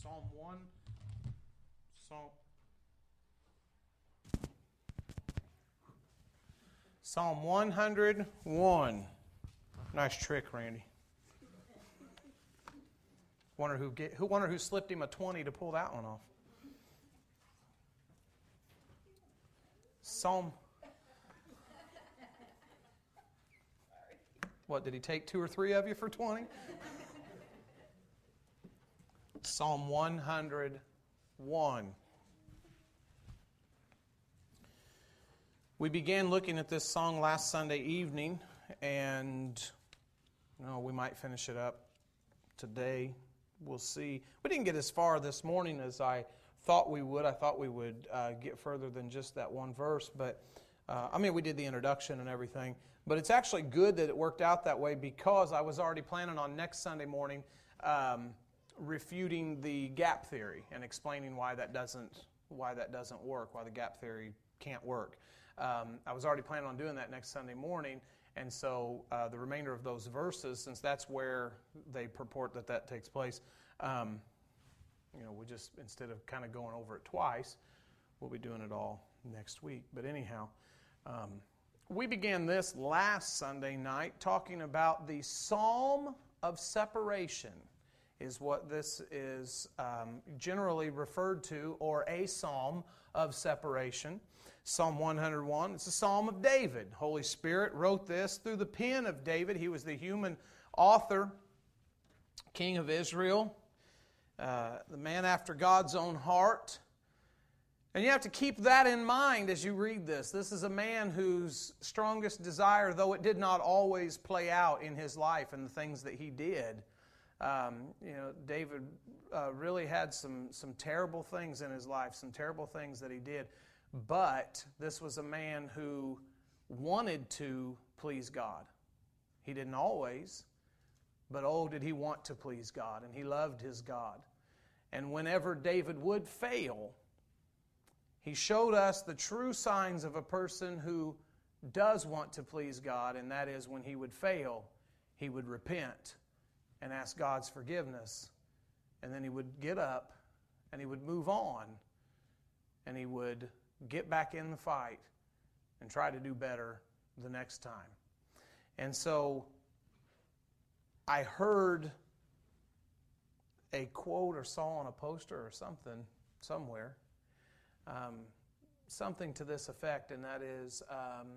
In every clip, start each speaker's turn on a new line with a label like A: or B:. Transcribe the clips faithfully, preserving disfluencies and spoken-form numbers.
A: Psalm one. Psalm, Psalm one hundred one. Nice trick, Randy. Wonder who get, who wonder who slipped him a twenty to pull that one off. Psalm. What, did he take two or three of you for twenty? Psalm one hundred one. We began looking at this song last Sunday evening, and you know, we might finish it up today. We'll see. We didn't get as far this morning as I thought we would. I thought we would uh, get further than just that one verse, but uh, I mean, we did the introduction and everything. But it's actually good that it worked out that way, because I was already planning on next Sunday morning um, refuting the gap theory and explaining why that doesn't why that doesn't work, why the gap theory can't work. Um, I was already planning on doing that next Sunday morning, and so uh, the remainder of those verses, since that's where they purport that that takes place, um, you know, we just, instead of kind of going over it twice, we'll be doing it all next week. But anyhow, um, we began this last Sunday night talking about the Psalm of Separation, is what this is um, generally referred to, or a Psalm of Separation. Psalm one hundred one, it's a Psalm of David. Holy Spirit wrote this through the pen of David. He was the human author, King of Israel, uh, the man after God's own heart. And you have to keep that in mind as you read this. This is a man whose strongest desire, though it did not always play out in his life and the things that he did, um, you know, David uh, really had some, some terrible things in his life, some terrible things that he did. But this was a man who wanted to please God. He didn't always, but oh, did he want to please God, and he loved his God. And whenever David would fail, he showed us the true signs of a person who does want to please God, and that is when he would fail, he would repent and ask God's forgiveness, and then he would get up and he would move on, and he would get back in the fight and try to do better the next time. And so I heard a quote or saw on a poster or something somewhere, um, something to this effect, and that is, um,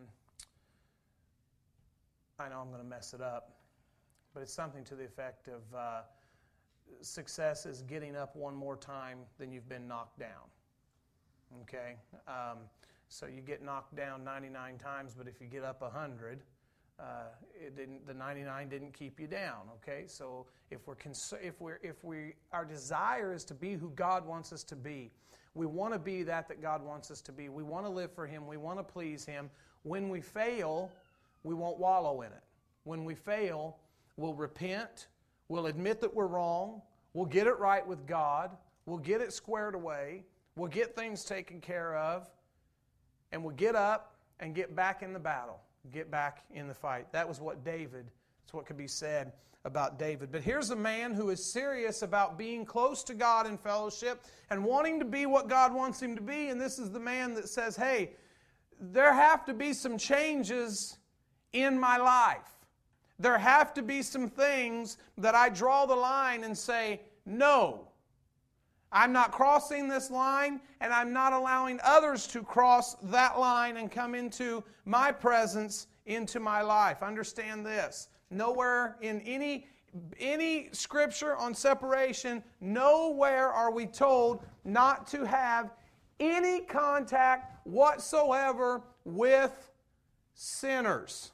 A: I know I'm going to mess it up, but it's something to the effect of uh, success is getting up one more time than you've been knocked down. Okay, um, so you get knocked down ninety-nine times, but if you get up one hundred, uh, it didn't. The ninety-nine didn't keep you down. Okay, so if we're cons- if we're if we our desire is to be who God wants us to be, we want to be that that God wants us to be. We want to live for Him. We want to please Him. When we fail, we won't wallow in it. When we fail, we'll repent. We'll admit that we're wrong. We'll get it right with God. We'll get it squared away. We'll get things taken care of, and we'll get up and get back in the battle, get back in the fight. That was what David, that's what could be said about David. But here's a man who is serious about being close to God in fellowship and wanting to be what God wants him to be, and this is the man that says, hey, there have to be some changes in my life. There have to be some things that I draw the line and say, no. I'm not crossing this line, and I'm not allowing others to cross that line and come into my presence, into my life. Understand this. Nowhere in any, any scripture on separation, nowhere are we told not to have any contact whatsoever with sinners.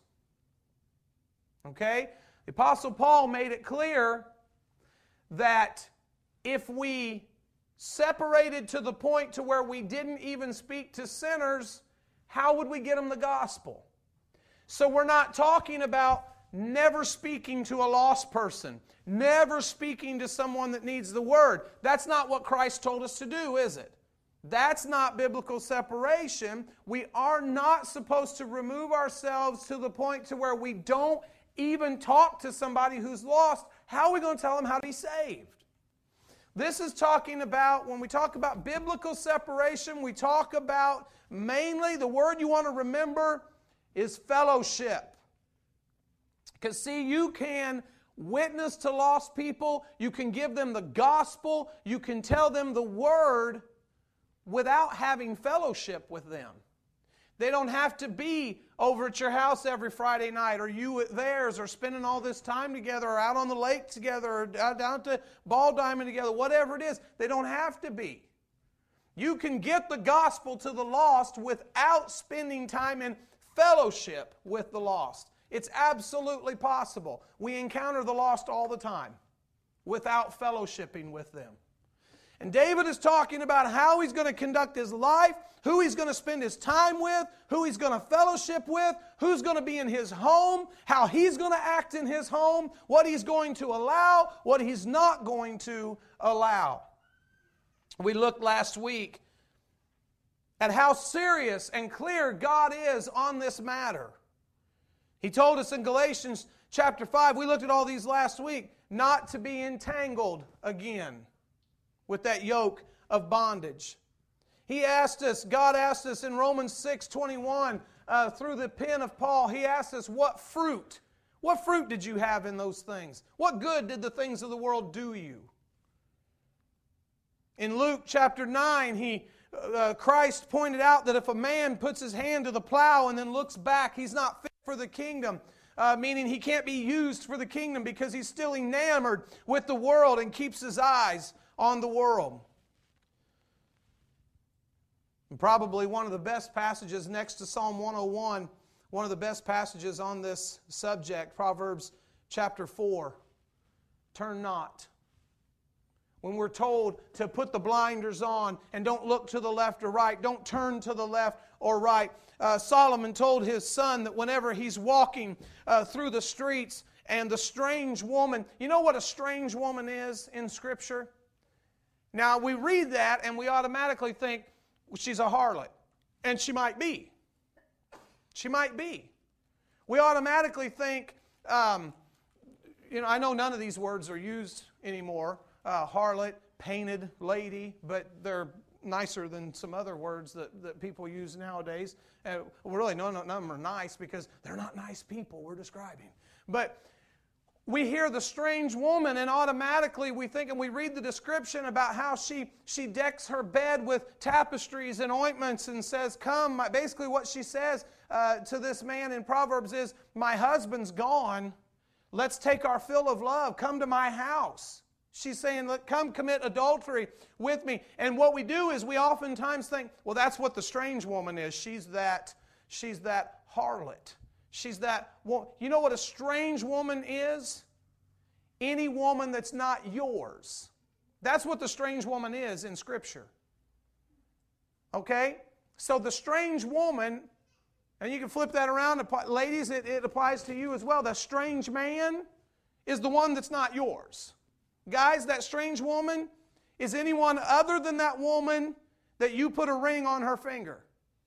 A: Okay? The Apostle Paul made it clear that if we separated to the point to where we didn't even speak to sinners, how would we get them the gospel? So we're not talking about never speaking to a lost person, never speaking to someone that needs the word. That's not what Christ told us to do, is it? That's not biblical separation. We are not supposed to remove ourselves to the point to where we don't even talk to somebody who's lost. How are we going to tell them how to be saved? This is talking about, when we talk about biblical separation, we talk about mainly, the word you want to remember is fellowship. Because see, you can witness to lost people, you can give them the gospel, you can tell them the word without having fellowship with them. They don't have to be over at your house every Friday night, or you at theirs, or spending all this time together, or out on the lake together, or down to Ball Diamond together, whatever it is. They don't have to be. You can get the gospel to the lost without spending time in fellowship with the lost. It's absolutely possible. We encounter the lost all the time without fellowshipping with them. And David is talking about how he's going to conduct his life, who he's going to spend his time with, who he's going to fellowship with, who's going to be in his home, how he's going to act in his home, what he's going to allow, what he's not going to allow. We looked last week at how serious and clear God is on this matter. He told us in Galatians chapter five, we looked at all these last week, not to be entangled again with that yoke of bondage. He asked us, God asked us in Romans six twenty-one, uh, through the pen of Paul, He asked us, what fruit? What fruit did you have in those things? What good did the things of the world do you? In Luke chapter nine, he, uh, Christ pointed out that if a man puts his hand to the plow and then looks back, he's not fit for the kingdom. Uh, meaning he can't be used for the kingdom because he's still enamored with the world and keeps his eyes on the world. And probably one of the best passages next to Psalm one oh one, one of the best passages on this subject, Proverbs chapter four. Turn not. When we're told to put the blinders on and don't look to the left or right, don't turn to the left or right. Uh, Solomon told his son that whenever he's walking uh, through the streets and the strange woman, you know what a strange woman is in Scripture? Now, we read that and we automatically think, well, she's a harlot. And she might be. She might be. We automatically think, um, you know, I know none of these words are used anymore. Uh, harlot, painted lady, but they're nicer than some other words that, that people use nowadays. Uh, well, really, no, no, none of them are nice because they're not nice people we're describing. But we hear the strange woman and automatically we think and we read the description about how she, she decks her bed with tapestries and ointments and says, come. Basically what she says uh, to this man in Proverbs is, my husband's gone. Let's take our fill of love. Come to my house. She's saying, look, come commit adultery with me. And what we do is we oftentimes think, well, that's what the strange woman is. She's that, she's that harlot. She's that, well, you know what a strange woman is? Any woman that's not yours. That's what the strange woman is in Scripture. Okay? So the strange woman, and you can flip that around, ladies, it, it applies to you as well. The strange man is the one that's not yours. Guys, that strange woman is anyone other than that woman that you put a ring on her finger.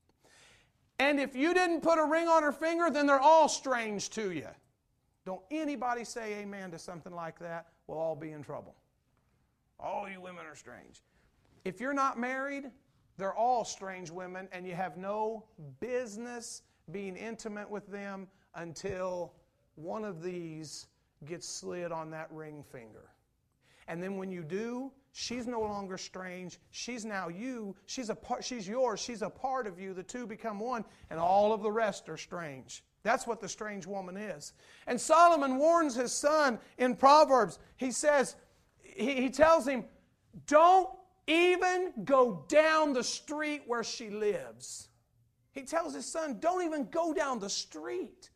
A: And if you didn't put a ring on her finger, then they're all strange to you. Don't anybody say amen to something like that. We'll all be in trouble. All you women are strange. If you're not married, they're all strange women, and you have no business being intimate with them until one of these gets slid on that ring finger. And then when you do, she's no longer strange. She's now you. She's a part, she's yours. She's a part of you. The two become one, and all of the rest are strange. That's what the strange woman is. And Solomon warns his son in Proverbs. He says, he, he tells him, don't even go down the street where she lives. He tells his son, don't even go down the street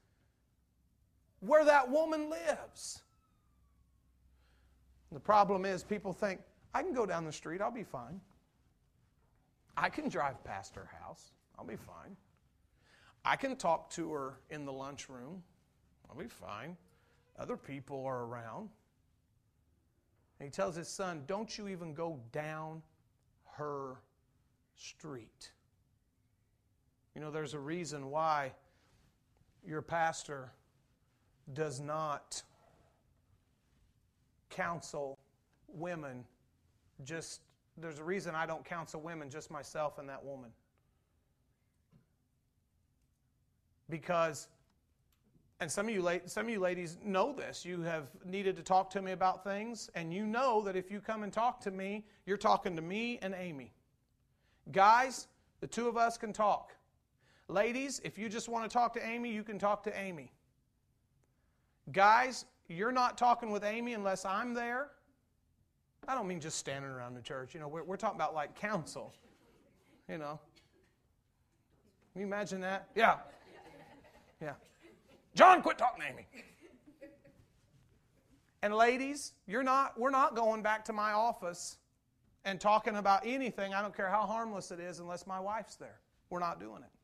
A: where that woman lives. The problem is people think, I can go down the street, I'll be fine. I can drive past her house, I'll be fine. I can talk to her in the lunchroom, I'll be fine. Other people are around. And he tells his son, don't you even go down her street. You know, there's a reason why your pastor does not counsel women just, there's a reason I don't counsel women, just myself and that woman. Because, and some of you la- some of you ladies know this, you have needed to talk to me about things, and you know that if you come and talk to me, you're talking to me and Amy. Guys, the two of us can talk. Ladies, if you just want to talk to Amy, you can talk to Amy. Guys, you're not talking with Amy unless I'm there. I don't mean just standing around the church. You know, we're, we're talking about like counsel. You know. Can you imagine that? Yeah. Yeah. John, quit talking to Amy. And ladies, you're not, we're not going back to my office and talking about anything. I don't care how harmless it is unless my wife's there. We're not doing it.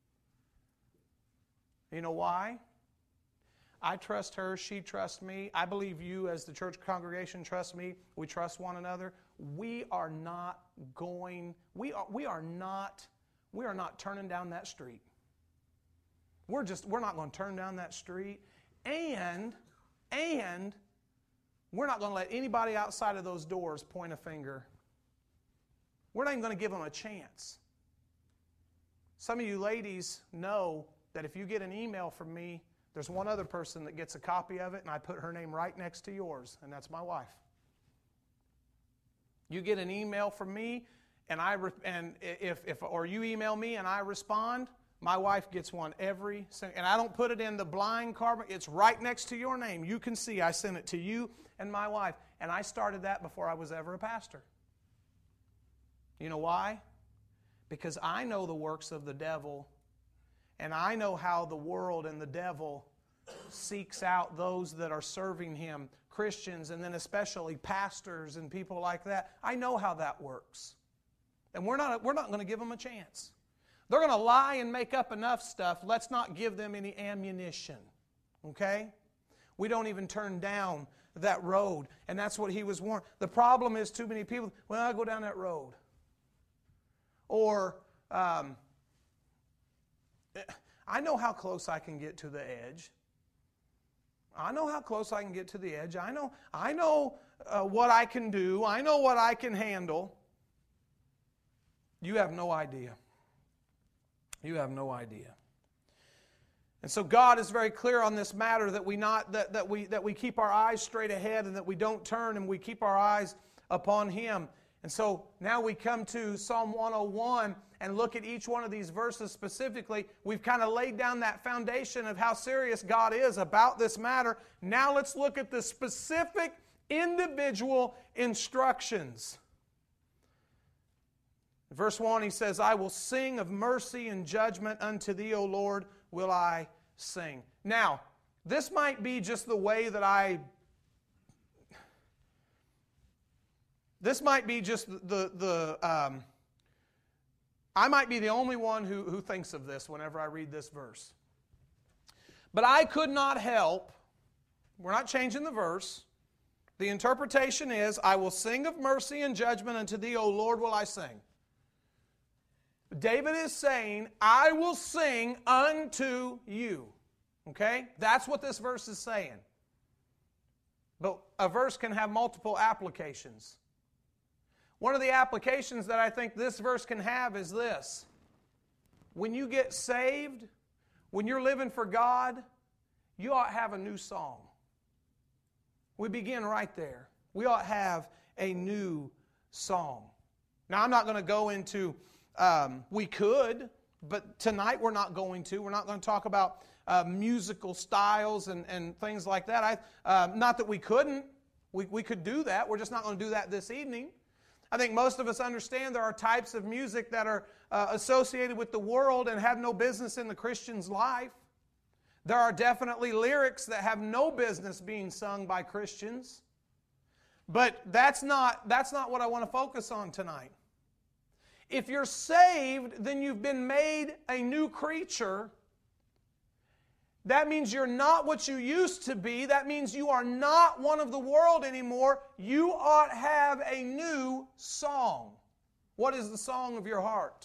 A: You know why? I trust her, she trusts me. I believe you as the church congregation trust me. We trust one another. We are not going, we are, we are not, we are not turning down that street. We're just, we're not going to turn down that street. And, and we're not going to let anybody outside of those doors point a finger. We're not even going to give them a chance. Some of you ladies know that if you get an email from me, there's one other person that gets a copy of it, and I put her name right next to yours, and that's my wife. You get an email from me, and I re- and if if or you email me and I respond, my wife gets one every single, and I don't put it in the blind carbon. It's right next to your name. You can see I sent it to you and my wife, and I started that before I was ever a pastor. You know why? Because I know the works of the devil. And I know how the world and the devil seeks out those that are serving him, Christians, and then especially pastors and people like that. I know how that works. And we're not, we're not going to give them a chance. They're going to lie and make up enough stuff. Let's not give them any ammunition. Okay? We don't even turn down that road. And that's what he was warned. The problem is too many people, well, I go down that road. Or, um, I know how close I can get to the edge. I know how close I can get to the edge. I know, I know uh, what I can do. I know what I can handle. You have no idea. You have no idea. And so God is very clear on this matter that we not that, that we that we keep our eyes straight ahead and that we don't turn and we keep our eyes upon Him. And so now we come to Psalm one oh one and look at each one of these verses specifically. We've kind of laid down that foundation of how serious God is about this matter. Now let's look at the specific individual instructions. Verse one, he says, I will sing of mercy and judgment unto thee, O Lord, will I sing. Now, this might be just the way that I... This might be just the, the um, I might be the only one who, who thinks of this whenever I read this verse. But I could not help, we're not changing the verse. The interpretation is, I will sing of mercy and judgment unto thee, O Lord, will I sing. David is saying, I will sing unto you. Okay? That's what this verse is saying. But a verse can have multiple applications. One of the applications that I think this verse can have is this. When you get saved, when you're living for God, you ought to have a new song. We begin right there. We ought to have a new song. Now, I'm not going to go into, um, we could, but tonight we're not going to. We're not going to talk about uh, musical styles and, and things like that. I, uh, not that we couldn't. We, we could do that. We're just not going to do that this evening. I think most of us understand there are types of music that are uh, associated with the world and have no business in the Christian's life. There are definitely lyrics that have no business being sung by Christians. But that's not, that's not what I want to focus on tonight. If you're saved, then you've been made a new creature. That means you're not what you used to be. That means you are not one of the world anymore. You ought to have a new song. What is the song of your heart?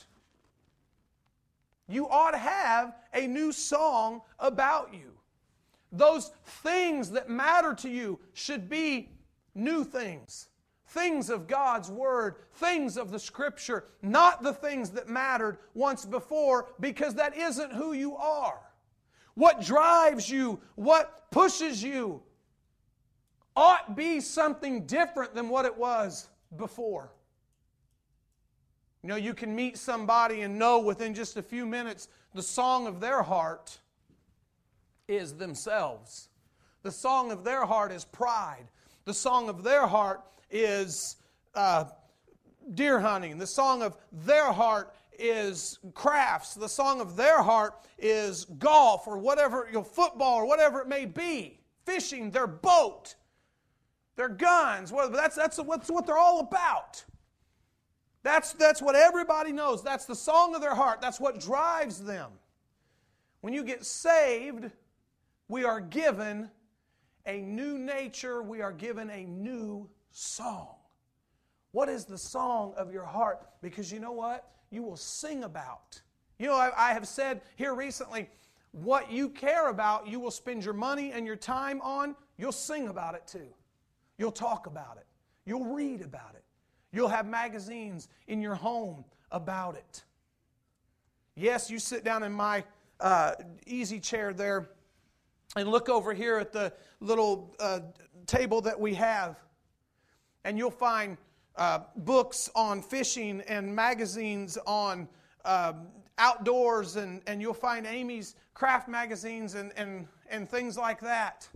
A: You ought to have a new song about you. Those things that matter to you should be new things. things of God's Word, things of the Scripture, not the things that mattered once before, because that isn't who you are. What drives you, what pushes you, ought be something different than what it was before. You know, you can meet somebody and know within just a few minutes the song of their heart is themselves. The song of their heart is pride. The song of their heart is uh, deer hunting. The song of their heart is crafts. The song of their heart is golf or whatever, you know, football or whatever it may be. Fishing, their boat, their guns. Well, that's, that's, that's what they're all about. That's, that's what everybody knows. That's the song of their heart. That's what drives them. When you get saved, we are given a new nature. We are given a new song. What is the song of your heart? Because you know what? You will sing about. You know, I, I have said here recently, what you care about, you will spend your money and your time on. You'll sing about it too. You'll talk about it. You'll read about it. You'll have magazines in your home about it. Yes, you sit down in my uh, easy chair there and look over here at the little uh, table that we have, and you'll find uh, books on fishing and magazines on uh, outdoors, and, and you'll find Amy's craft magazines and, and, and things like that.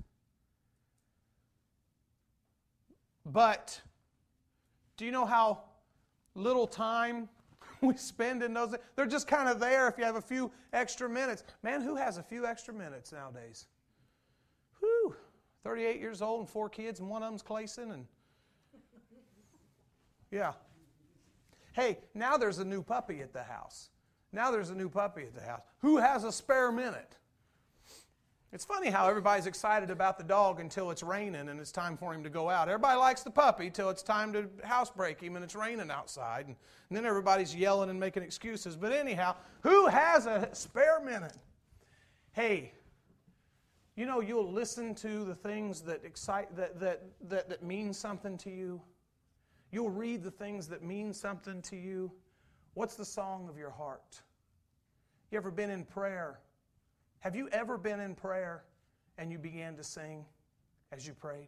A: But do you know how little time we spend in those? They're just kind of there if you have a few extra minutes. Man, who has a few extra minutes nowadays? Whew, thirty-eight years old and four kids, and one of them's Clayson. And yeah. Hey, now there's a new puppy at the house. Now there's a new puppy at the house. Who has a spare minute? It's funny how everybody's excited about the dog until it's raining and it's time for him to go out. Everybody likes the puppy till it's time to housebreak him and it's raining outside. And, and then everybody's yelling and making excuses. But anyhow, who has a spare minute? Hey, you know, you'll listen to the things that excite that that that, that mean something to you. You'll read the things that mean something to you. What's the song of your heart? You ever been in prayer? Have you ever been in prayer and you began to sing as you prayed?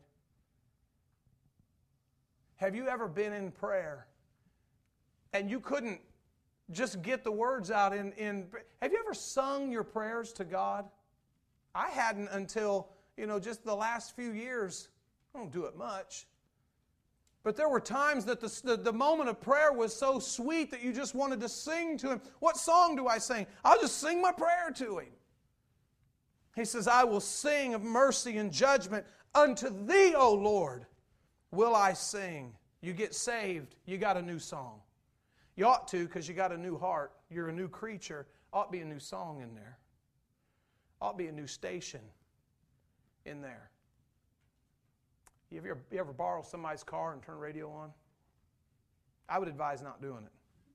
A: Have you ever been in prayer and you couldn't just get the words out in, in have you ever sung your prayers to God? I hadn't until, you know, just the last few years. I don't do it much. But there were times that the, the, the moment of prayer was so sweet that you just wanted to sing to Him. What song do I sing? I'll just sing my prayer to Him. He says, I will sing of mercy and judgment. Unto Thee, O Lord, will I sing. You get saved, you got a new song. You ought to, because you got a new heart. You're a new creature. Ought be a new song in there. Ought be a new station in there. You ever, you ever borrow somebody's car and turn the radio on? I would advise not doing it.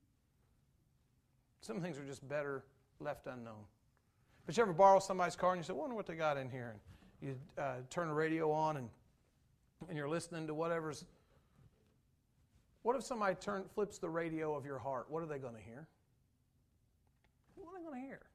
A: Some things are just better left unknown. But you ever borrow somebody's car and you say, I wonder what they got in here? And you uh, turn the radio on and, and you're listening to whatever's... What if somebody turn, flips the radio of your heart? What are they going to hear? What are they going to hear?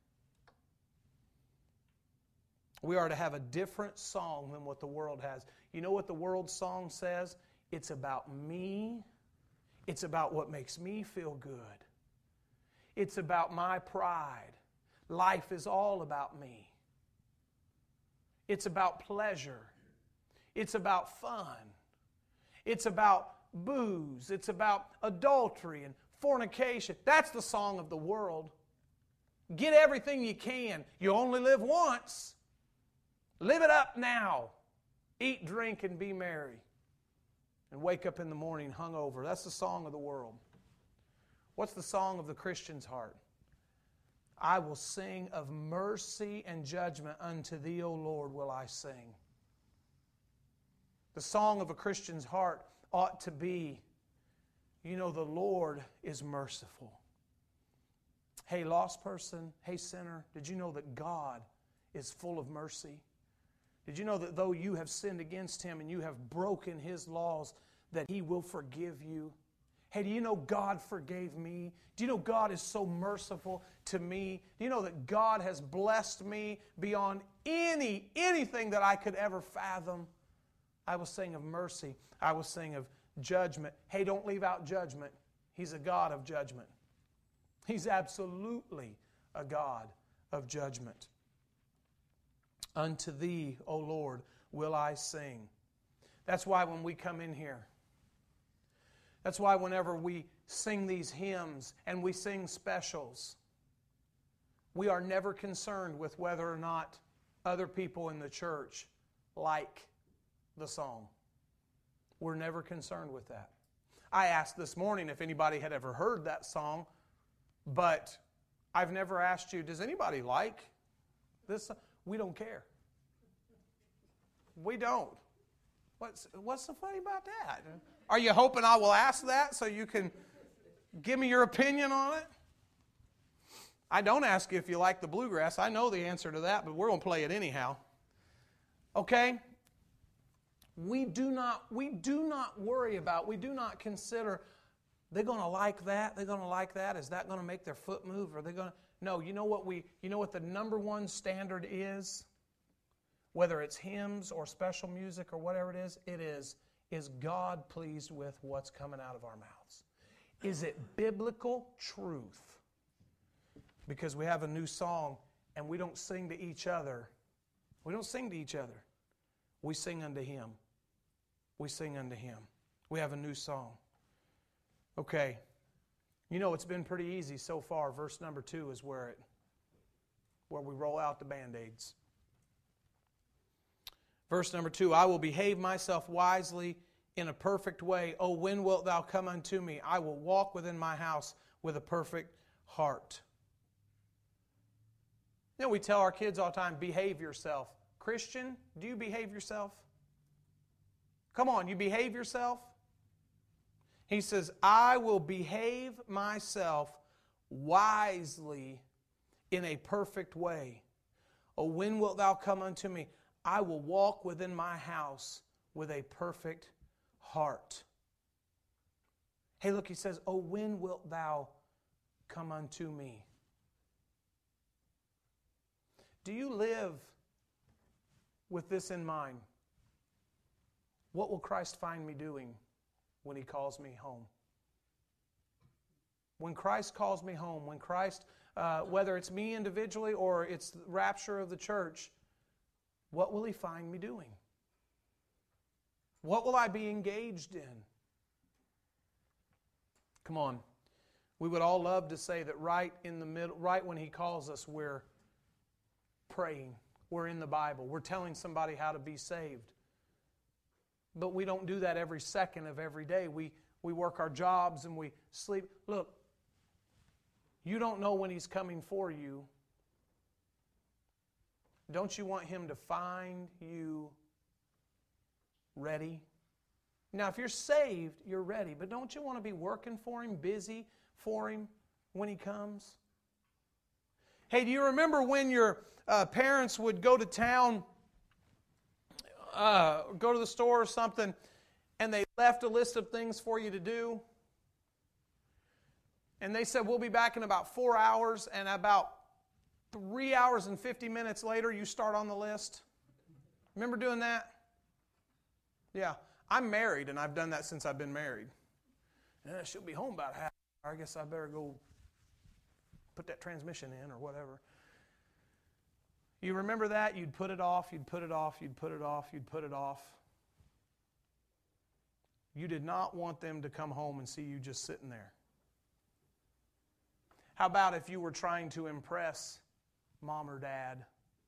A: We are to have a different song than what the world has. You know what the world's song says? It's about me. It's about what makes me feel good. It's about my pride. Life is all about me. It's about pleasure. It's about fun. It's about booze. It's about adultery and fornication. That's the song of the world. Get everything you can. You only live once. Live it up now. Eat, drink, and be merry. And wake up in the morning hungover. That's the song of the world. What's the song of the Christian's heart? I will sing of mercy and judgment. Unto Thee, O Lord, will I sing. The song of a Christian's heart ought to be, you know, the Lord is merciful. Hey, lost person, hey, sinner, did you know that God is full of mercy? Did you know that though you have sinned against Him and you have broken His laws, that He will forgive you? Hey, do you know God forgave me? Do you know God is so merciful to me? Do you know that God has blessed me beyond any anything that I could ever fathom? I will sing of mercy. I will sing of judgment. Hey, don't leave out judgment. He's a God of judgment. He's absolutely a God of judgment. Unto Thee, O Lord, will I sing. That's why when we come in here, that's why whenever we sing these hymns and we sing specials, we are never concerned with whether or not other people in the church like the song. We're never concerned with that. I asked this morning if anybody had ever heard that song, but I've never asked you, does anybody like this song? We don't care. We don't. What's, what's so funny about that? Are you hoping I will ask that so you can give me your opinion on it? I don't ask you if you like the bluegrass. I know the answer to that, but we're going to play it anyhow. Okay? We do not, we do not worry about, we do not consider, they're going to like that, they're going to like that, is that going to make their foot move? Are they going to? No, you know what we, you know what the number one standard is? Whether it's hymns or special music or whatever it is, it is, is God pleased with what's coming out of our mouths? Is it biblical truth? Because we have a new song and we don't sing to each other. We don't sing to each other. We sing unto Him. We sing unto Him. We have a new song. Okay. You know, it's been pretty easy so far. Verse number two is where it, where we roll out the Band-Aids. Verse number two, I will behave myself wisely in a perfect way. Oh, when wilt thou come unto me? I will walk within my house with a perfect heart. You know, we tell our kids all the time, behave yourself. Christian, do you behave yourself? Come on, you behave yourself? He says, I will behave myself wisely in a perfect way. Oh, when wilt thou come unto me? I will walk within my house with a perfect heart. Hey, look, he says, oh, when wilt thou come unto me? Do you live with this in mind? What will Christ find me doing when He calls me home? When Christ calls me home, when Christ, uh, whether it's me individually or it's the rapture of the church, what will He find me doing? What will I be engaged in? Come on. We would all love to say that right in the middle, right when He calls us, we're praying. We're in the Bible. We're telling somebody how to be saved. But we don't do that every second of every day. We, we work our jobs and we sleep. Look, you don't know when He's coming for you. Don't you want Him to find you ready? Now, if you're saved, you're ready. But don't you want to be working for Him, busy for Him when He comes? Hey, do you remember when your uh, parents would go to town, uh, go to the store or something, and they left a list of things for you to do? And they said, we'll be back in about four hours, and about three hours and fifty minutes later, you start on the list. Remember doing that? Yeah. I'm married, and I've done that since I've been married. Yeah, she'll be home about half an hour. I guess I better go put that transmission in or whatever. You remember that? You'd put it off, you'd put it off, you'd put it off, you'd put it off. You did not want them to come home and see you just sitting there. How about if you were trying to impress mom or dad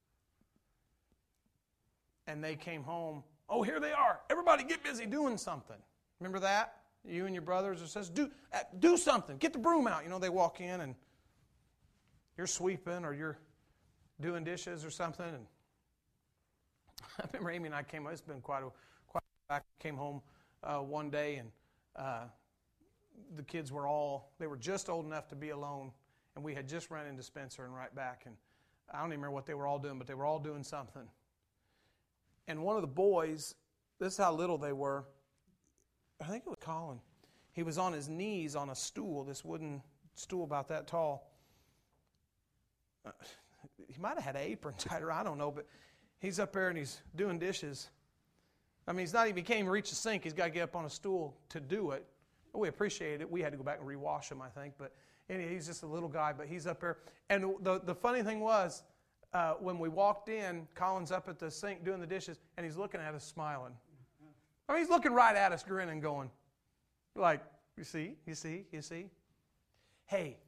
A: and they came home, oh, here they are. Everybody get busy doing something. Remember that? You and your brothers, it says, do, uh, do something. Get the broom out. You know, they walk in and you're sweeping or you're doing dishes or something. And I remember Amy and I came home. It's been quite a quite a back. Came home uh, one day and uh, the kids were all, they were just old enough to be alone. And we had just run into Spencer and right back. And I don't even remember what they were all doing, but they were all doing something. And one of the boys, this is how little they were, I think it was Colin. He was on his knees on a stool, this wooden stool about that tall. Uh, he might have had an apron tied around, I don't know, but he's up there and he's doing dishes. I mean, he's not even, he can't even reach the sink. He's got to get up on a stool to do it. We appreciate it. We had to go back and rewash him, I think. But anyway, he's just a little guy, but he's up there. And the, the funny thing was, uh, when we walked in, Colin's up at the sink doing the dishes, and he's looking at us smiling. I mean, he's looking right at us, grinning, going, like, you see, you see, you see? Hey,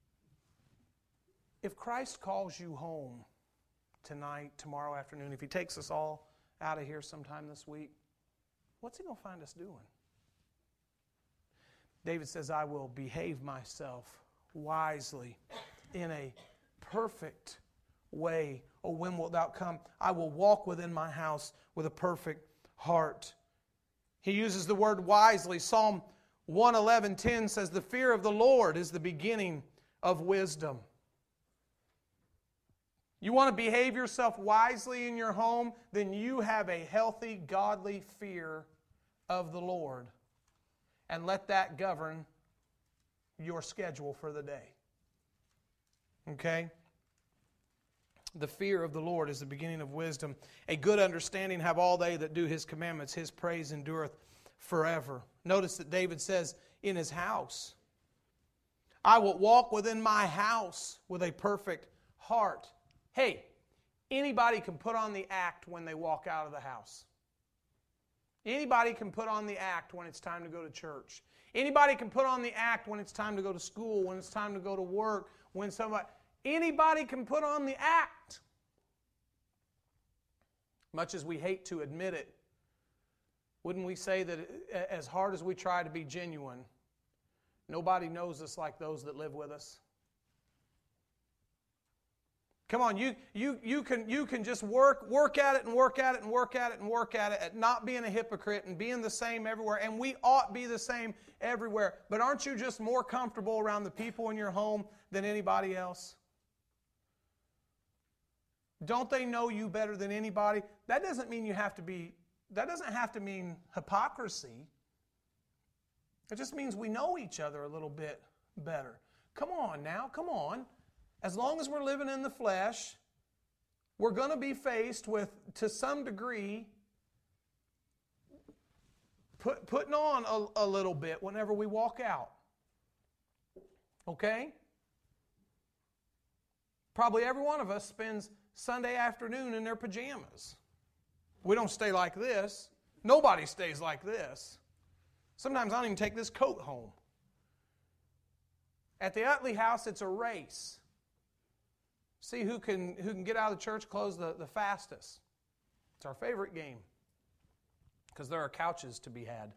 A: if Christ calls you home tonight, tomorrow afternoon, if He takes us all out of here sometime this week, what's He going to find us doing? David says, I will behave myself wisely in a perfect way. Oh, when wilt thou come? I will walk within my house with a perfect heart. He uses the word wisely. Psalm one eleven ten says, the fear of the Lord is the beginning of wisdom. You want to behave yourself wisely in your home, then you have a healthy, godly fear of the Lord. And let that govern your schedule for the day. Okay? The fear of the Lord is the beginning of wisdom. A good understanding have all they that do His commandments. His praise endureth forever. Notice that David says, in his house, I will walk within my house with a perfect heart. Hey, anybody can put on the act when they walk out of the house. Anybody can put on the act when it's time to go to church. Anybody can put on the act when it's time to go to school, when it's time to go to work, when somebody... Anybody can put on the act. Much as we hate to admit it, wouldn't we say that as hard as we try to be genuine, nobody knows us like those that live with us? Come on, you, you, you, can, you can just work, work at it and work at it and work at it and work at it at not being a hypocrite and being the same everywhere. And we ought be the same everywhere. But aren't you just more comfortable around the people in your home than anybody else? Don't they know you better than anybody? That doesn't mean you have to be, that doesn't have to mean hypocrisy. It just means we know each other a little bit better. Come on now, come on. As long as we're living in the flesh, we're going to be faced with, to some degree, put, putting on a, a little bit whenever we walk out. Okay? Probably every one of us spends Sunday afternoon in their pajamas. We don't stay like this. Nobody stays like this. Sometimes I don't even take this coat home. At the Utley house, it's a race. See who can who can get out of the church clothes the, the fastest. It's our favorite game. Because there are couches to be had.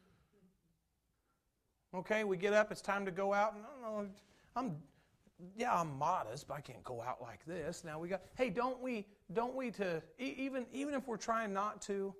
A: Okay, we get up, it's time to go out. No, no, I'm yeah, I'm modest, but I can't go out like this. Now we got hey, don't we don't we to even even if we're trying not to,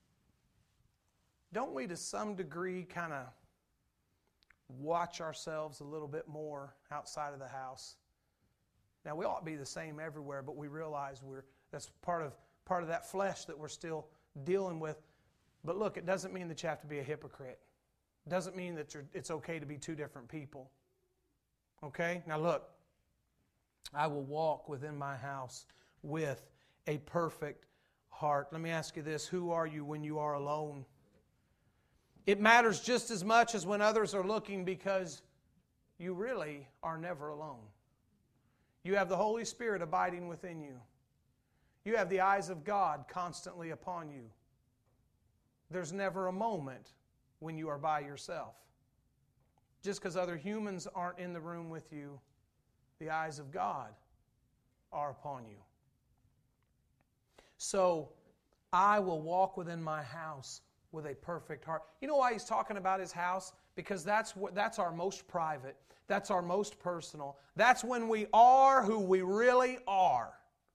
A: don't we to some degree kind of watch ourselves a little bit more outside of the house? Now, we ought to be the same everywhere, but we realize we're that's part of part of that flesh that we're still dealing with. But look, it doesn't mean that you have to be a hypocrite. It doesn't mean that you're, it's okay to be two different people. Okay? Now look, I will walk within my house with a perfect heart. Let me ask you this. Who are you when you are alone? It matters just as much as when others are looking, because you really are never alone. You have the Holy Spirit abiding within you. You have the eyes of God constantly upon you. There's never a moment when you are by yourself. Just because other humans aren't in the room with you, the eyes of God are upon you. So, I will walk within my house with a perfect heart. You know why he's talking about his house? Because that's what that's our most private. That's our most personal. That's when we are who we really are.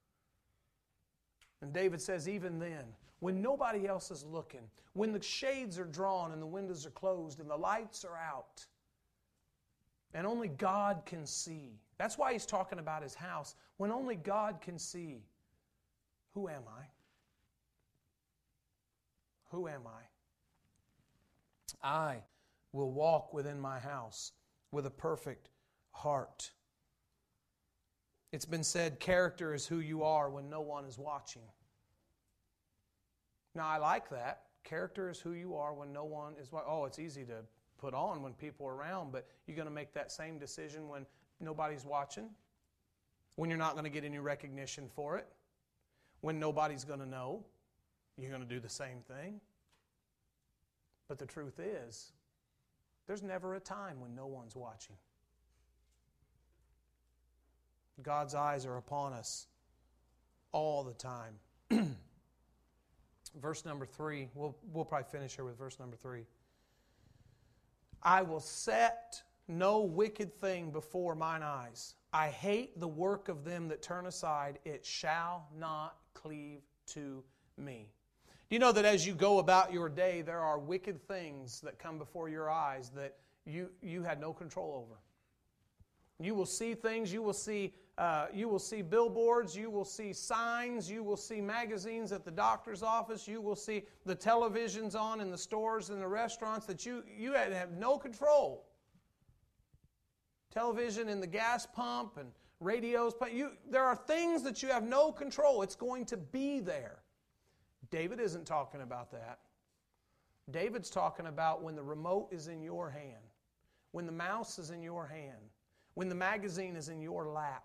A: And David says, even then, when nobody else is looking, when the shades are drawn and the windows are closed and the lights are out, and only God can see. That's why he's talking about his house. When only God can see, who am I? Who am I? I will walk within my house with a perfect heart. It's been said, character is who you are when no one is watching. Now, I like that. Character is who you are when no one is watching. Oh, it's easy to put on when people are around, but you're going to make that same decision when nobody's watching, when you're not going to get any recognition for it, when nobody's going to know. You're going to do the same thing. But the truth is, there's never a time when no one's watching. God's eyes are upon us all the time. Verse number three, we'll, we'll probably finish here with verse number three. I will set no wicked thing before mine eyes. I hate the work of them that turn aside. It shall not cleave to me. Do you know that as you go about your day, there are wicked things that come before your eyes that you, you had no control over? You will see things, you will see, uh, you will see billboards, you will see signs, you will see magazines at the doctor's office, you will see the televisions on in the stores and the restaurants that you, you have no control. Television in the gas pump and radios. You, there are things that you have no control. It's going to be there. David isn't talking about that. David's talking about when the remote is in your hand, when the mouse is in your hand, when the magazine is in your lap.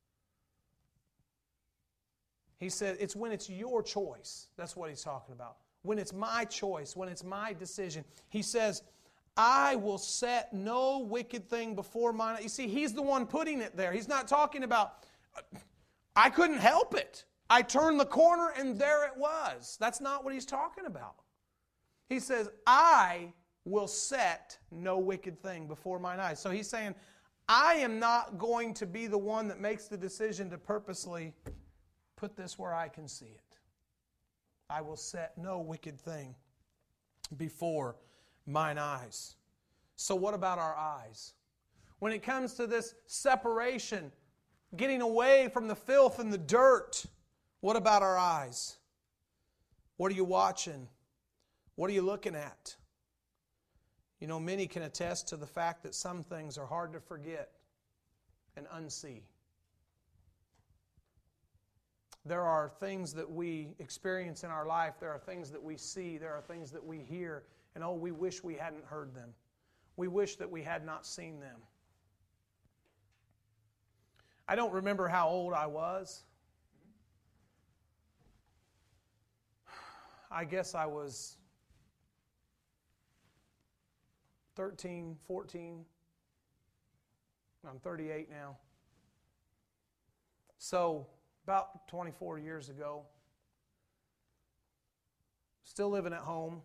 A: He said it's when it's your choice. That's what he's talking about. When it's my choice, when it's my decision. He says, I will set no wicked thing before mine. You see, he's the one putting it there. He's not talking about, I couldn't help it. I turned the corner and there it was. That's not what he's talking about. He says, I will set no wicked thing before mine eyes. So he's saying, I am not going to be the one that makes the decision to purposely put this where I can see it. I will set no wicked thing before mine eyes. So what about our eyes? When it comes to this separation, getting away from the filth and the dirt, what about our eyes? What are you watching? What are you looking at? You know, many can attest to the fact that some things are hard to forget and unsee. There are things that we experience in our life. There are things that we see. There are things that we hear. And oh, we wish we hadn't heard them. We wish that we had not seen them. I don't remember how old I was. I guess I was thirteen, fourteen. I'm thirty-eight now. So, about twenty-four years ago, still living at home.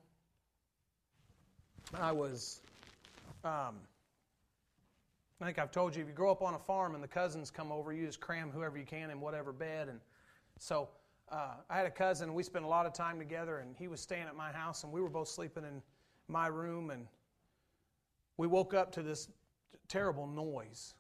A: I was, um, I think I've told you, if you grow up on a farm and the cousins come over, you just cram whoever you can in whatever bed. And so uh, I had a cousin, and we spent a lot of time together, and he was staying at my house, and we were both sleeping in my room, and we woke up to this terrible noise.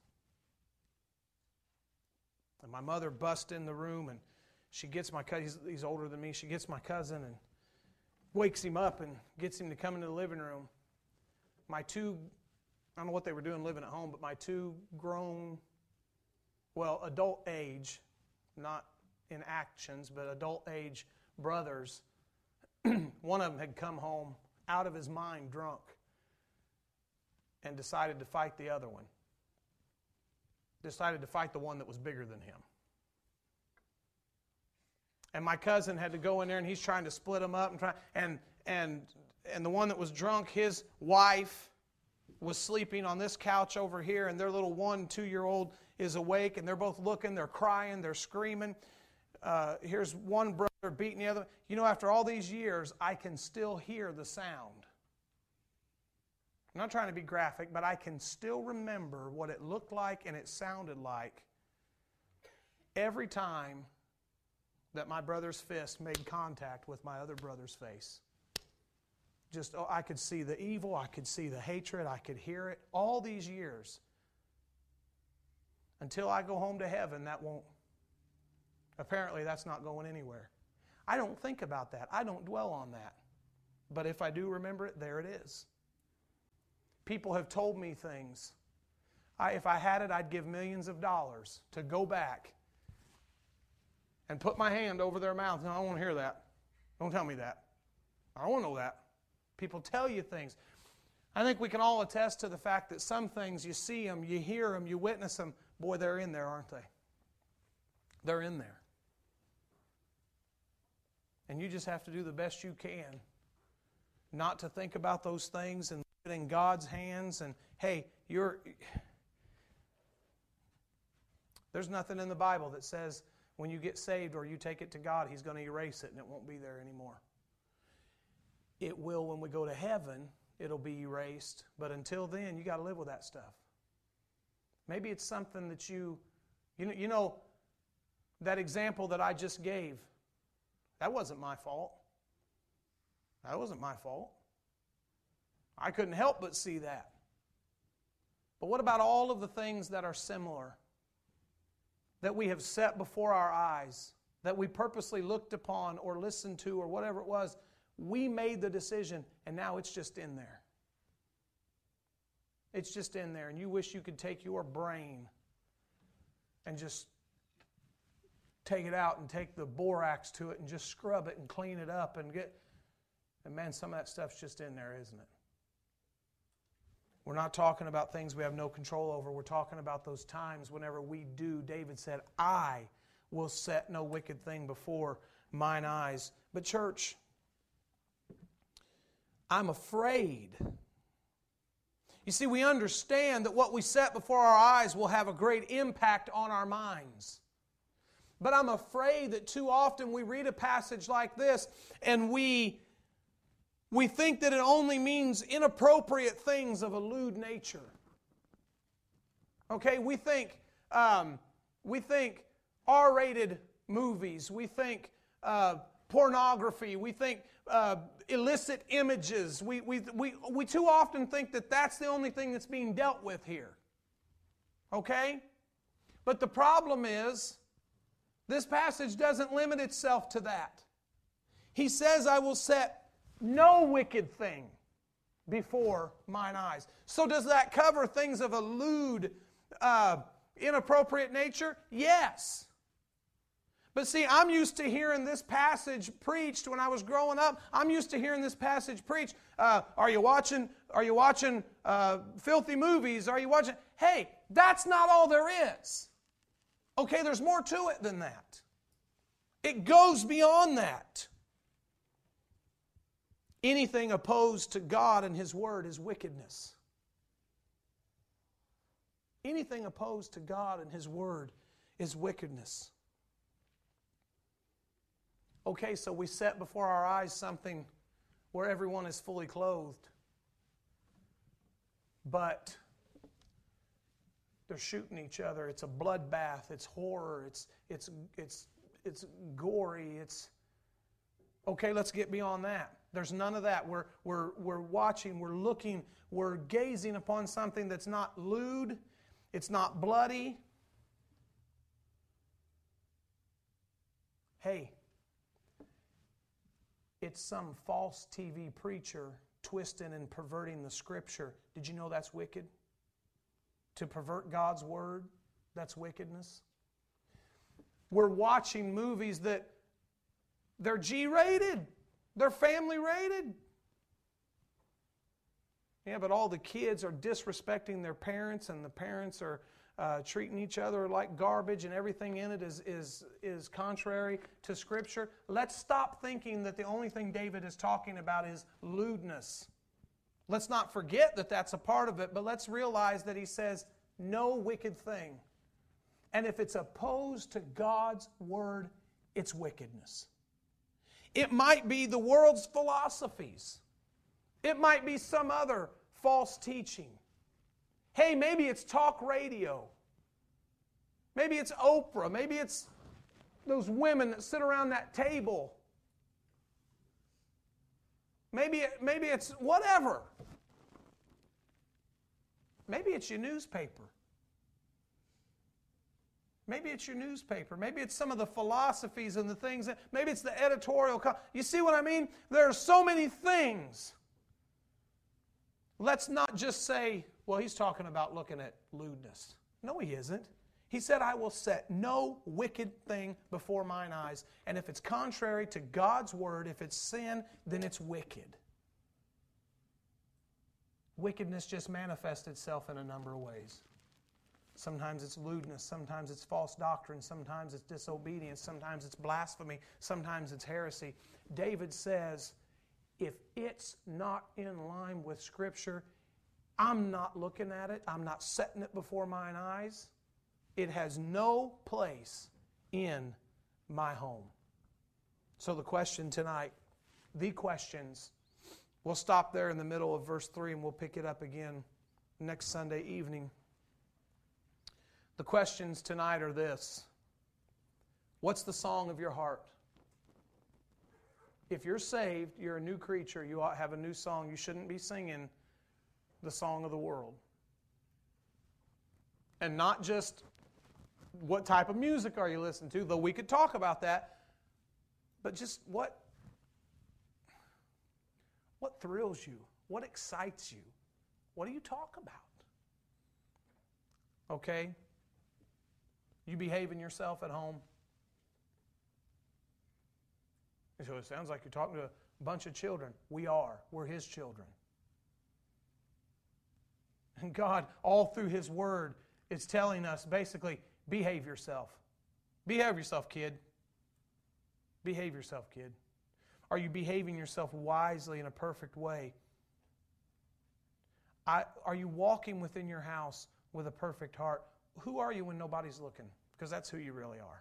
A: And my mother busts in the room, and she gets my cousin, he's, he's older than me, she gets my cousin and wakes him up and gets him to come into the living room. My two, I don't know what they were doing living at home, but my two grown, well, adult age, not in actions, but adult age brothers, one of them had come home out of his mind drunk and decided to fight the other one. Decided to fight the one that was bigger than him. And my cousin had to go in there, and he's trying to split them up, and try, and and and the one that was drunk, his wife was sleeping on this couch over here, and their little one, two-year-old is awake, and they're both looking, they're crying, they're screaming. Uh, here's one brother beating the other. You know, after all these years, I can still hear the sound. I'm not trying to be graphic, but I can still remember what it looked like and it sounded like every time that my brother's fist made contact with my other brother's face. Just, oh, I could see the evil, I could see the hatred, I could hear it. All these years. Until I go home to heaven, that won't, apparently that's not going anywhere. I don't think about that. I don't dwell on that. But if I do remember it, there it is. People have told me things. I, if I had it, I'd give millions of dollars to go back and put my hand over their mouth. No, I don't want to hear that. Don't tell me that. I don't want to know that. People tell you things. I think we can all attest to the fact that some things, you see them, you hear them, you witness them. Boy, they're in there, aren't they? They're in there. And you just have to do the best you can not to think about those things and put it in God's hands. And hey, you're... There's nothing in the Bible that says when you get saved or you take it to God, He's going to erase it and it won't be there anymore. It will when we go to heaven. It'll be erased. But until then, you got to live with that stuff. Maybe it's something that you, you know, you know, that example that I just gave, that wasn't my fault. That wasn't my fault. I couldn't help but see that. But what about all of the things that are similar, that we have set before our eyes, that we purposely looked upon or listened to or whatever it was? We made the decision, and now it's just in there. It's just in there, and you wish you could take your brain and just take it out and take the borax to it and just scrub it and clean it up and get... And man, some of that stuff's just in there, isn't it? We're not talking about things we have no control over. We're talking about those times whenever we do. David said, I will set no wicked thing before mine eyes. But church, I'm afraid. You see, we understand that what we set before our eyes will have a great impact on our minds. But I'm afraid that too often we read a passage like this and we, we think that it only means inappropriate things of a lewd nature. Okay, we think, um, we think R-rated movies, we think uh, pornography, we think uh, illicit images. We, we, we, we too often think that that's the only thing that's being dealt with here. Okay? But the problem is, this passage doesn't limit itself to that. He says, I will set no wicked thing before mine eyes. So does that cover things of a lewd, uh, inappropriate nature? Yes. But see, I'm used to hearing this passage preached when I was growing up. I'm used to hearing this passage preached. Uh, are you watching, are you watching uh, filthy movies? Are you watching? Hey, that's not all there is. Okay, there's more to it than that. It goes beyond that. Anything opposed to God and His Word is wickedness. Anything opposed to God and His Word is wickedness. Okay, so we set before our eyes something where everyone is fully clothed. But they're shooting each other. It's a bloodbath. It's horror. It's it's it's it's gory. It's okay. Let's get beyond that. There's none of that. We're we're we're watching. We're looking. We're gazing upon something that's not lewd. It's not bloody. Hey, it's some false T V preacher twisting and perverting the Scripture. Did you know that's wicked? To pervert God's Word, that's wickedness. We're watching movies that they're G-rated. They're family-rated. Yeah, but all the kids are disrespecting their parents, and the parents are uh, treating each other like garbage, and everything in it is, is, is contrary to Scripture. Let's stop thinking that the only thing David is talking about is lewdness. Let's not forget that that's a part of it, but let's realize that he says, no wicked thing. And if it's opposed to God's Word, it's wickedness. It might be the world's philosophies. It might be some other false teaching. Hey, maybe it's talk radio. Maybe it's Oprah. Maybe it's those women that sit around that table. Maybe, maybe it's whatever. Maybe it's your newspaper. Maybe it's your newspaper. Maybe it's some of the philosophies and the things. That, maybe it's the editorial. You see what I mean? There are so many things Let's not just say, well, he's talking about looking at lewdness. No, he isn't. He said, I will set no wicked thing before mine eyes. And if it's contrary to God's word, if it's sin, then it's wicked. Wickedness just manifests itself in a number of ways. Sometimes it's lewdness, sometimes it's false doctrine, sometimes it's disobedience, sometimes it's blasphemy, sometimes it's heresy. David says, if it's not in line with Scripture, I'm not looking at it, I'm not setting it before mine eyes. It has no place in my home. So the question tonight, the questions, we'll stop there in the middle of verse three and we'll pick it up again next Sunday evening. The questions tonight are this. What's the song of your heart? If you're saved, you're a new creature, you ought to have a new song. You shouldn't be singing the song of the world. And not just what type of music are you listening to, though we could talk about that, but just what, what thrills you, what excites you, what do you talk about? Okay? You behaving yourself at home? So it sounds like you're talking to a bunch of children. We are. We're His children. And God, all through His Word, is telling us basically, behave yourself. Behave yourself, kid. Behave yourself, kid. Are you behaving yourself wisely in a perfect way? I, are you walking within your house with a perfect heart? Who are you when nobody's looking? Because that's who you really are.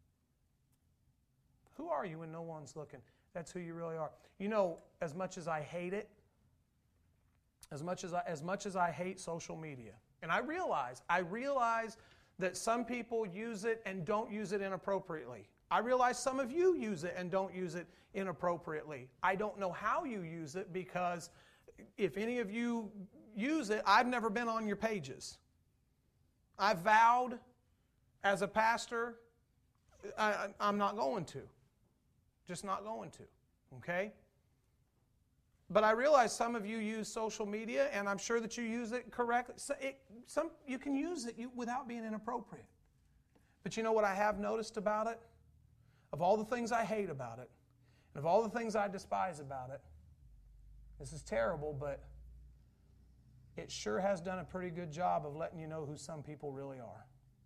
A: Who are you when no one's looking? That's who you really are. You know, as much as I hate it, as much as I, as much as I hate social media, and I realize, I realize that some people use it and don't use it inappropriately. I realize some of you use it and don't use it inappropriately. I don't know how you use it because if any of you use it, I've never been on your pages. I vowed as a pastor, I, I'm not going to. Just not going to. Okay? But I realize some of you use social media, and I'm sure that you use it correctly. So it, some, you can use it without being inappropriate. But you know what I have noticed about it? Of all the things I hate about it, and of all the things I despise about it, this is terrible, but it sure has done a pretty good job of letting you know who some people really are.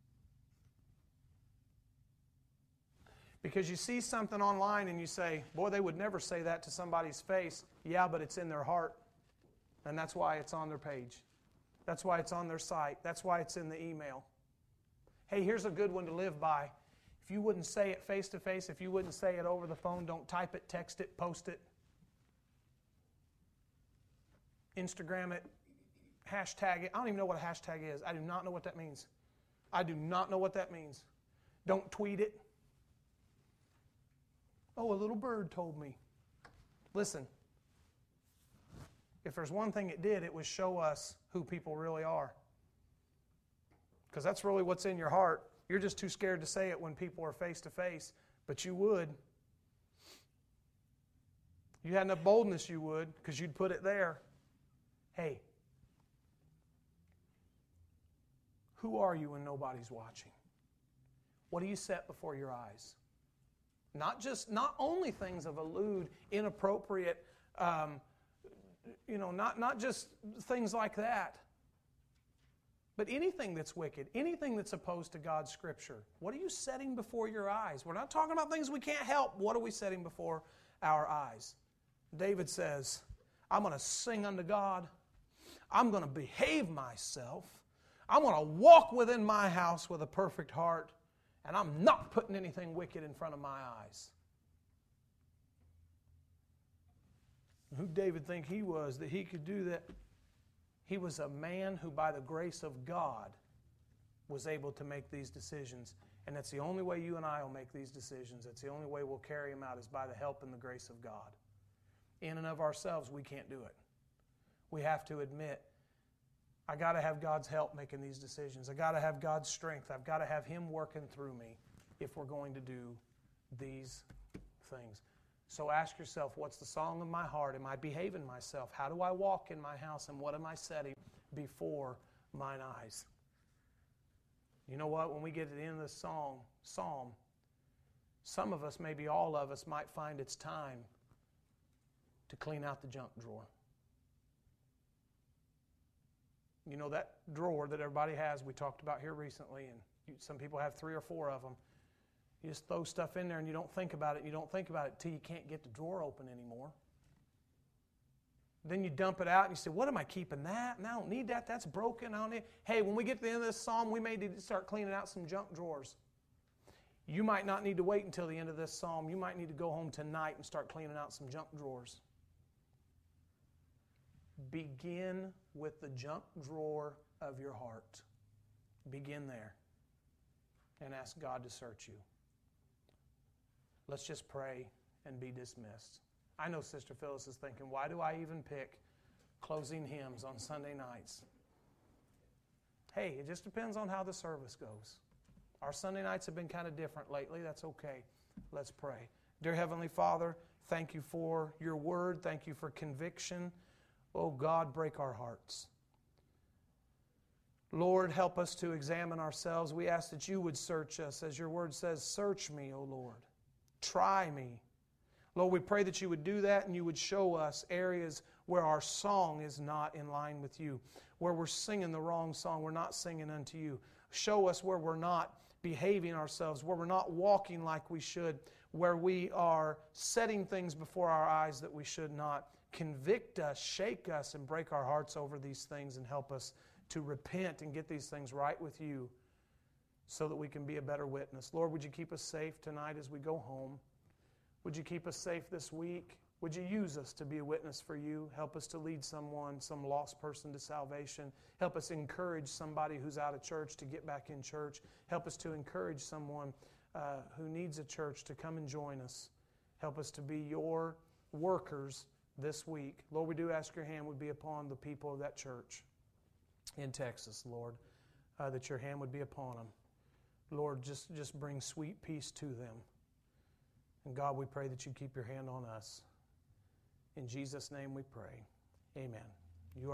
A: Because you see something online and you say, boy, they would never say that to somebody's face. Yeah, but it's in their heart. And that's why it's on their page. That's why it's on their site. That's why it's in the email. Hey, here's a good one to live by. If you wouldn't say it face to face, if you wouldn't say it over the phone, don't type it, text it, post it, Instagram it, hashtag it. I don't even know what a hashtag is. I do not know what that means. I do not know what that means. Don't tweet it. Oh, a little bird told me. Listen, if there's one thing it did, it was show us who people really are. Because that's really what's in your heart. You're just too scared to say it when people are face to face, but you would. You had enough boldness, you would, because you'd put it there. Hey, who are you when nobody's watching? What do you set before your eyes? Not just, not only things of a lewd, inappropriate, um, you know, not, not just things like that, but anything that's wicked, anything that's opposed to God's Scripture. What are you setting before your eyes? We're not talking about things we can't help. What are we setting before our eyes? David says, I'm going to sing unto God. I'm going to behave myself. I'm going to walk within my house with a perfect heart. And I'm not putting anything wicked in front of my eyes. Who David think he was that he could do that? He was a man who by the grace of God was able to make these decisions. And that's the only way you and I will make these decisions. That's the only way we'll carry them out is by the help and the grace of God. In and of ourselves, we can't do it. We have to admit, I got to have God's help making these decisions. I got to have God's strength. I've got to have Him working through me if we're going to do these things. So ask yourself, what's the song of my heart? Am I behaving myself? How do I walk in my house, and what am I setting before mine eyes? You know what? When we get to the end of this song, psalm, some of us, maybe all of us, might find it's time to clean out the junk drawer. You know that drawer that everybody has, we talked about here recently, and you, some people have three or four of them. You just throw stuff in there and you don't think about it, and you don't think about it until you can't get the drawer open anymore. Then you dump it out and you say, what am I keeping that? And I don't need that. That's broken. I don't need. Hey, when we get to the end of this psalm, we may need to start cleaning out some junk drawers. You might not need to wait until the end of this psalm. You might need to go home tonight and start cleaning out some junk drawers. Begin with the junk drawer of your heart. Begin there and ask God to search you. Let's just pray and be dismissed. I know Sister Phyllis is thinking, why do I even pick closing hymns on Sunday nights? Hey, it just depends on how the service goes. Our Sunday nights have been kind of different lately. That's okay. Let's pray. Dear Heavenly Father, thank you for your word. Thank you for conviction. Oh God, break our hearts. Lord, help us to examine ourselves. We ask that you would search us. As your word says, search me, O Lord. Try me. Lord, we pray that you would do that and you would show us areas where our song is not in line with you, where we're singing the wrong song, we're not singing unto you. Show us where we're not behaving ourselves, where we're not walking like we should, where we are setting things before our eyes that we should not. Convict us, shake us, and break our hearts over these things and help us to repent and get these things right with you so that we can be a better witness. Lord, would you keep us safe tonight as we go home? Would you keep us safe this week? Would you use us to be a witness for you? Help us to lead someone, some lost person to salvation. Help us encourage somebody who's out of church to get back in church. Help us to encourage someone uh, who needs a church to come and join us. Help us to be your workers this week. Lord, we do ask your hand would be upon the people of that church in Texas, Lord, uh, that your hand would be upon them. Lord, just, just bring sweet peace to them. And God, we pray that you keep your hand on us. In Jesus' name we pray. Amen.